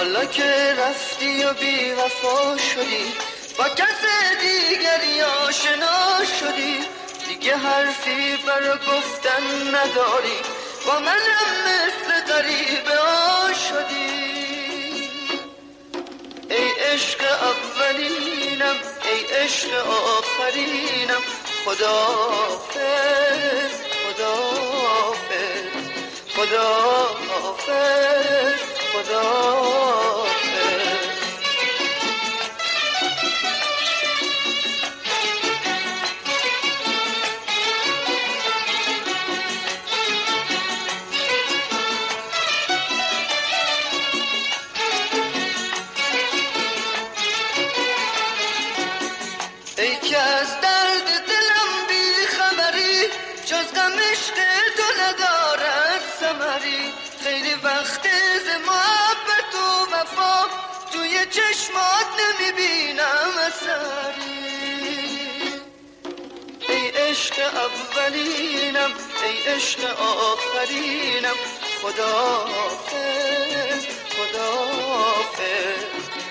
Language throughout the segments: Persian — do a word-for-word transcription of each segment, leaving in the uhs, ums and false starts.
حالا که رفتی و بی وفا شدی، با کس دیگری آشنا شدی، دیگه حرفی برا گفتن نداری، با منم مثل غریبه ها شدی. ای عشق اولینم، ای عشق آخرینم، خداحافظ خداحافظ خداحافظ خداحافظ. ای که از درد دلم بی خبری، جز غم عشق تو ندارد ثمری. خیلی وقت ز محبت و وفا توی چشمات نمیبینم اثری. ای عشق اولینم، ای عشق آخرینم، خداحافظ خداحافظ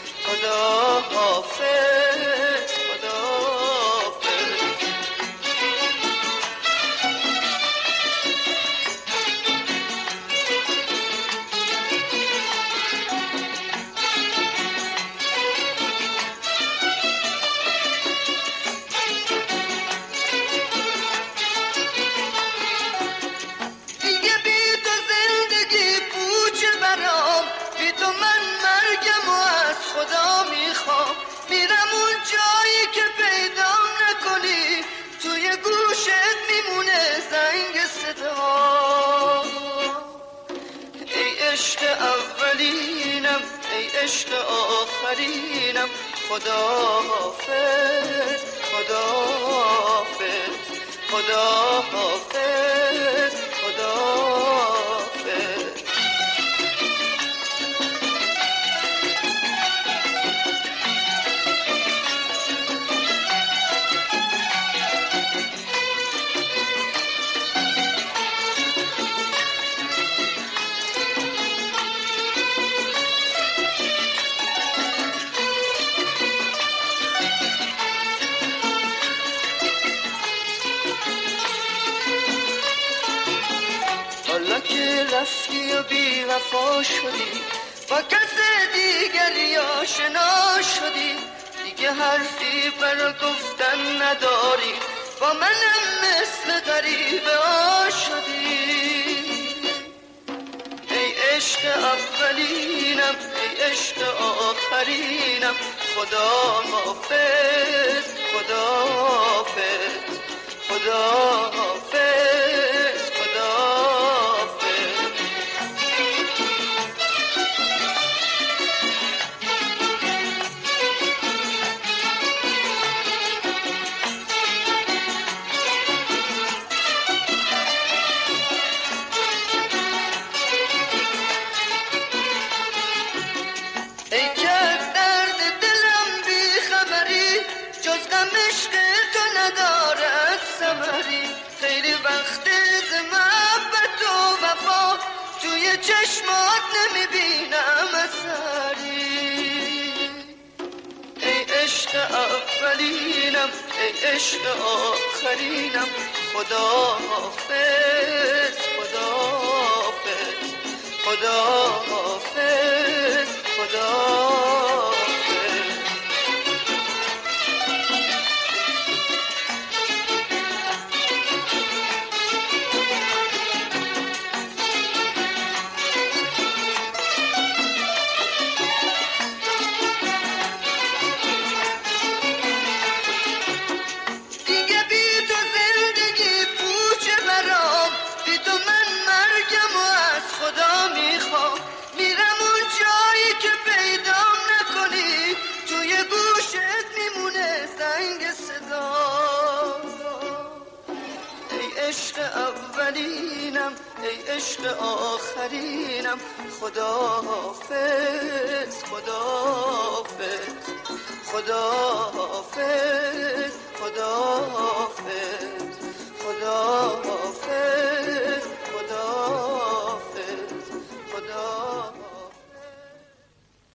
خداحافظ خداحافظ. دیگه بی تو زندگی پوچه برام، بی تو من مرگم و از خدا میخوام. میرم اون جایی که پیدا نکنی، توی گوشت میمونه زنگ صدا. ای عشق اولینم، ای عشق آخرینم، خداحافظ خداحافظ خداحافظ خداحافظ. حالا که رفتی و بی وفا شدی، با کس دیگری آشنا شدی، دیگه حرفی برا گفتن نداری، با منم مثل غریبه ها شدی. ای عشق اولینم، ای عشق آخرینم، خداحافظ خداحافظ خداحافظ خداحافظ. ای که از درد دلم بی خبری، جز غم عشق تو ندارد ثمری. خیلی وقت ز محبت و وفا توی چشمات نمیبینم اثری. ای عشق اولینم، ای عشق آخرینم، خداحافظ خداحافظ خداحافظ خداحافظ. دیگه بی تو زندگی پوچه برام، بی تو من مرگم و از خدا میخوام. میرم اون جایی که پیدا نکنی، توی گوشت میمونه زنگ صدا. ای عشق اولینم، ای عشق آخرینم، خداحافظ خداحافظ خداحافظ